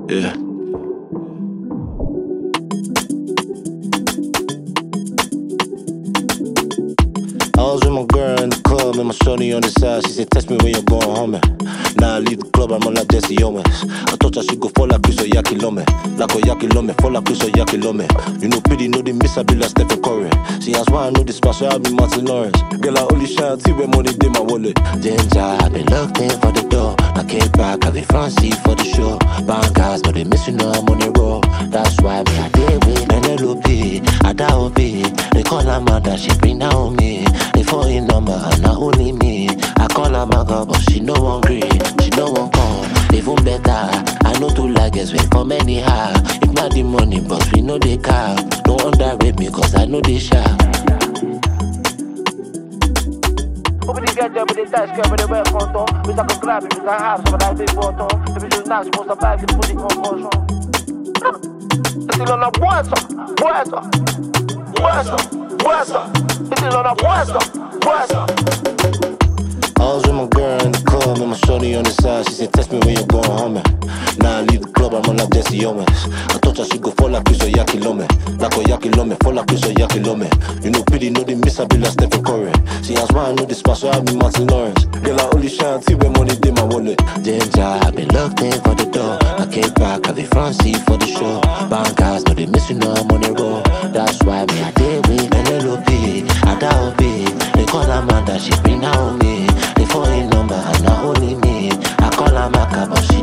Yeah. I was with my girl in the club, and my shorty on the side. She said, text me when you're going home. Now I leave the club, I'm on like Jesse Owens. I thought I should go for like Chris or Yaki Lome. Like a Yaki Lome, for like Chris or Yaki Lome. You know, pity, know they miss, I be like Stephen Curry. See, that's why I know this spot, so I be Martin Lawrence. Girl, I only shine, see where money in my wallet. Ginger, I been locked in for the door. I came back, I be front seat for the show. Bankers, but they miss you know I'm on the road. That's why me, I did with Penelope, Adaobi. They call her mother, she bring down me. They fall in number, not only me. I call her my girl, but she no one green. She no one come, even better. I know two lagers wait for many high. If not the money, but we know they car. Don't underrate me, cause I know they shy. Open the get there with the dash, get with the wear contour. We talk a grab, we can have some of that big water. The visual now, supposed to buy the booty composition. Still on a boisson. Still on a boisson. I was with my girl in the club, and my shorty on the side. She said, text me when you're going home. Now I leave the club, I'm on like Jesse Owens. I thought I should go for like Chris or Yaki Lome. Like a Yaki Lome, for like Chris or Yaki Lome. You know, pity, know they miss, I be like Stephen Curry. See, that's why I know this spot, so I be Martin Lawrence. Girl, I only shine, see where money in my wallet. Ginger, I been locked in for the door. I came back, I be front seat for the show. Bankers, but they miss you know I'm on the road. That's why me, I did with Penelope, Adaobi. They call her mother, she bring down me. They fall in number, and not only me. I call her Maka, but she